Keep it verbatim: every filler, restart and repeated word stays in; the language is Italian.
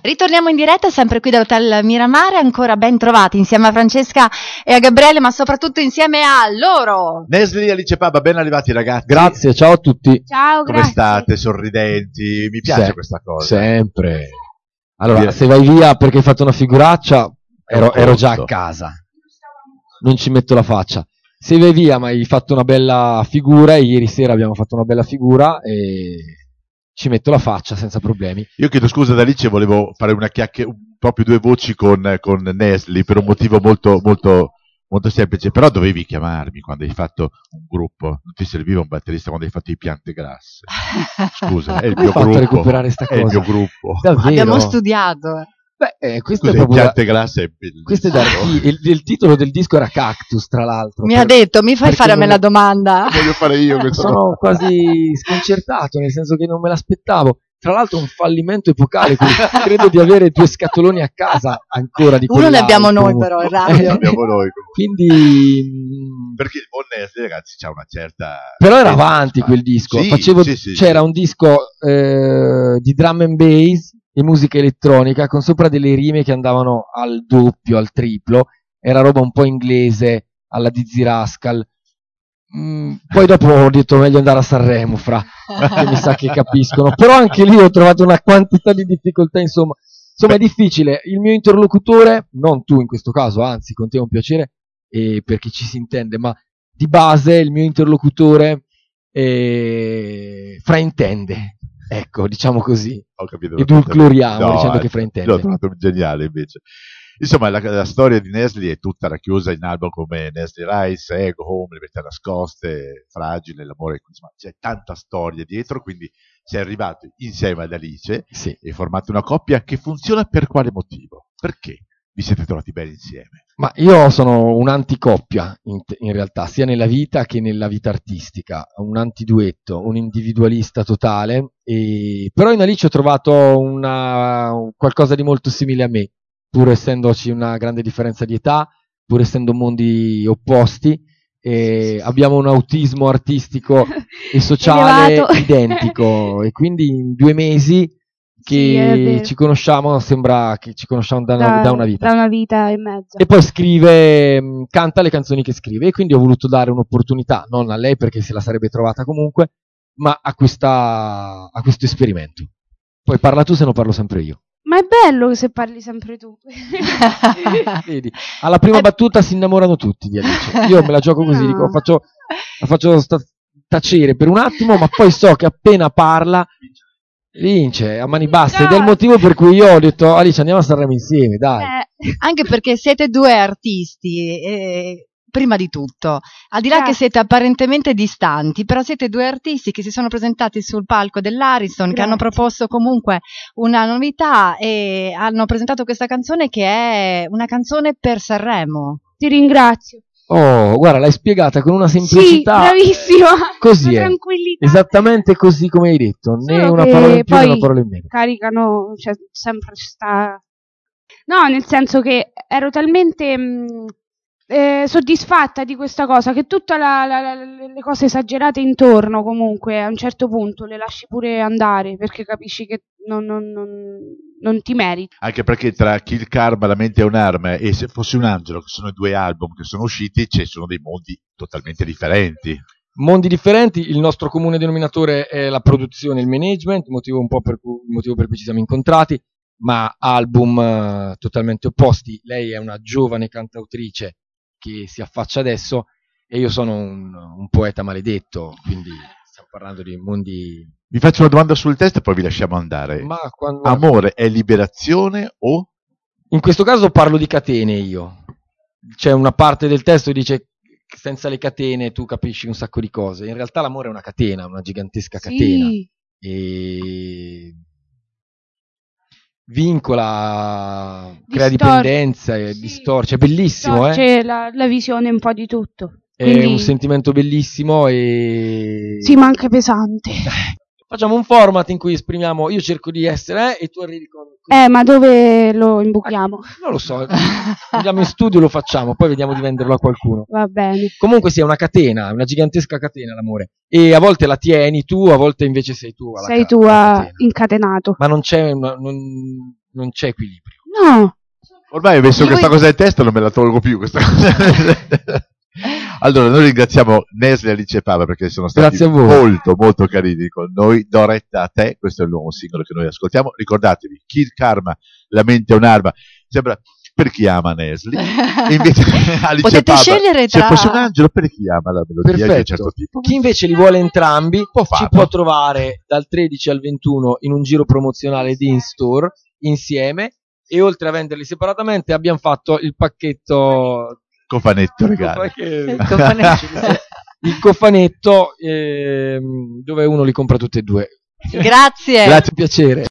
Ritorniamo in diretta sempre qui dall'Hotel Miramare, ancora ben trovati insieme a Francesca e a Gabriele, ma soprattutto insieme a loro. Nesli e Alice Pabba, ben arrivati ragazzi. Grazie, ciao a tutti. Ciao, Come grazie. state? Sorridenti? Mi piace Se- questa cosa. Sempre. Allora, Via. se vai via perché hai fatto una figuraccia, ero, ero già a Conto. casa. Non ci metto la faccia. Se vai via ma hai fatto una bella figura, e ieri sera abbiamo fatto una bella figura, e ci metto la faccia senza problemi. Io chiedo scusa ad Alice, volevo fare una chiacchiera, proprio due voci con, con Nesli per un motivo molto, molto, molto semplice, però dovevi chiamarmi quando hai fatto un gruppo, non ti serviva un batterista quando hai fatto i Piante Grasse. Scusa, è il Come mio hai fatto a gruppo. recuperare sta È il cosa? mio gruppo. Davvero? Abbiamo studiato. Beh, eh, questo Scusa, è i proprio da- Piante Grasse è bellissimo. questo è da archi- il, il titolo del disco era Cactus, tra l'altro. Mi Per- ha detto, mi fai perché fare a me non- la domanda? Voglio fare io questo. Sono quasi sconcertato, nel senso che non me l'aspettavo. Tra l'altro un fallimento epocale, quindi credo di avere due scatoloni a casa ancora di Uno ne abbiamo quell'album. noi però in Eh, radio. Abbiamo noi. Quindi mh, Perché il buon Nesli, ragazzi, c'ha una certa... però era avanti quel disco. Sì, Facevo- sì, sì, c'era sì. un disco eh, di drum and bass e musica elettronica con sopra delle rime che andavano al doppio, al triplo. Era roba un po' inglese alla Dizzy Rascal. Mm, poi dopo ho detto meglio andare a Sanremo, fra, che mi sa che capiscono. Però anche lì ho trovato una quantità di difficoltà, insomma. Insomma, è difficile. Il mio interlocutore, non tu in questo caso, anzi, con te è un piacere, e perché ci si intende, ma di base il mio interlocutore eh, fraintende. Ecco, diciamo così. Ho capito. Edulcoriamo dicendo eh, che fraintende. L'ho trovato geniale invece. Insomma, la, la storia di Nesli è tutta racchiusa in album come Nesli Rice, Ego Home, Libertà Nascoste, Fragile, L'amore. Insomma, c'è tanta storia dietro, quindi sei arrivato insieme ad Alice Sì. e formate una coppia che funziona per quale motivo? Perché vi siete trovati bene insieme? Ma io sono un'anticoppia in, in realtà, sia nella vita che nella vita artistica, un antiduetto, un individualista totale, e... però in Alice ho trovato una... qualcosa di molto simile a me, pur essendoci una grande differenza di età, pur essendo mondi opposti, e abbiamo un autismo artistico e sociale Elevato. identico, e quindi in due mesi Sì, è che vero. ci conosciamo sembra che ci conosciamo da una, da una vita. Da una vita e mezza. E poi scrive, mh, canta le canzoni che scrive, e quindi ho voluto dare un'opportunità, non a lei perché se la sarebbe trovata comunque, ma a, questa, a questo esperimento. Poi parla tu, se no parlo sempre io. Ma è bello se parli sempre tu. Vedi, alla prima battuta si innamorano tutti di Alice. Io me la gioco così, No. dico, faccio, la faccio sta- tacere per un attimo, ma poi so che appena parla vince a mani basse, ed è il motivo per cui io ho detto Alice, andiamo a Sanremo insieme, dai. Eh, Anche perché siete due artisti, eh, prima di tutto, al di là Grazie. che siete apparentemente distanti, però siete due artisti che si sono presentati sul palco dell'Ariston, che hanno Grazie. proposto comunque una novità e hanno presentato questa canzone che è una canzone per Sanremo. ti ringrazio. Oh, guarda, l'hai spiegata con una Sì, semplicità. bravissima. Così Una è. tranquillità. Esattamente così come hai detto, né Solo una che parola in più né poi una parola in meno. caricano, cioè sempre sta. No, nel senso che ero talmente mh, eh, soddisfatta di questa cosa che tutte le cose esagerate intorno comunque a un certo punto le lasci pure andare, perché capisci che non, non- non- non ti meriti. Anche perché tra Kill Karma, La mente è un'arma e Se fossi un angelo, che sono i due album che sono usciti, ci sono dei mondi totalmente differenti. Mondi differenti, il nostro comune denominatore è la produzione e il management, motivo un po' per cui, motivo per cui ci siamo incontrati, ma album eh, totalmente opposti. Lei è una giovane cantautrice che si affaccia adesso, e io sono un, un poeta maledetto, quindi stiamo parlando di mondi... Vi faccio una domanda sul testo e poi vi lasciamo andare. Ma quando... Amore è liberazione o... In questo caso parlo di catene io. C'è una parte del testo che dice che senza le catene tu capisci un sacco di cose. In realtà l'amore è una catena, una gigantesca catena. Sì, E vincola, crea Distor- dipendenza e sì, distorce. È bellissimo, eh? C'è la, la visione un po' di tutto. È Quindi un sentimento bellissimo, e sì, ma anche pesante. facciamo un format in cui esprimiamo, io cerco di essere, eh, e tu arrivi con... Eh, ma dove lo imbuchiamo? Non lo so, andiamo in studio e lo facciamo, poi vediamo di venderlo a qualcuno. Va bene. Comunque sia una catena, una gigantesca catena l'amore, e a volte la tieni tu, a volte invece sei tu alla Sei ca- tu alla a- catena. incatenato. Ma non c'è una, non, non c'è equilibrio. No. Ormai ho messo Lui- questa cosa in testa, non me la tolgo più questa cosa. Allora, noi ringraziamo Nesli, Alice e Paola perché sono stati Grazie a voi. molto, molto carini con noi. Do retta a te, questo è il nuovo singolo che noi ascoltiamo. Ricordatevi, Kid Karma, La mente è un'arma. Sembra per chi ama Nesli. Invece Alice Potete e Paola, scegliere se tra- fosse un angelo, per chi ama la melodia di un Perfetto. certo tipo. Chi invece li vuole entrambi Può ci farlo. può trovare dal tredici al ventuno in un giro promozionale di in-store insieme, e oltre a venderli separatamente abbiamo fatto il pacchetto Cofanetto regalo. il Il cofanetto. il cofanetto ehm, dove uno li compra tutti e due. Grazie. Grazie. Piacere.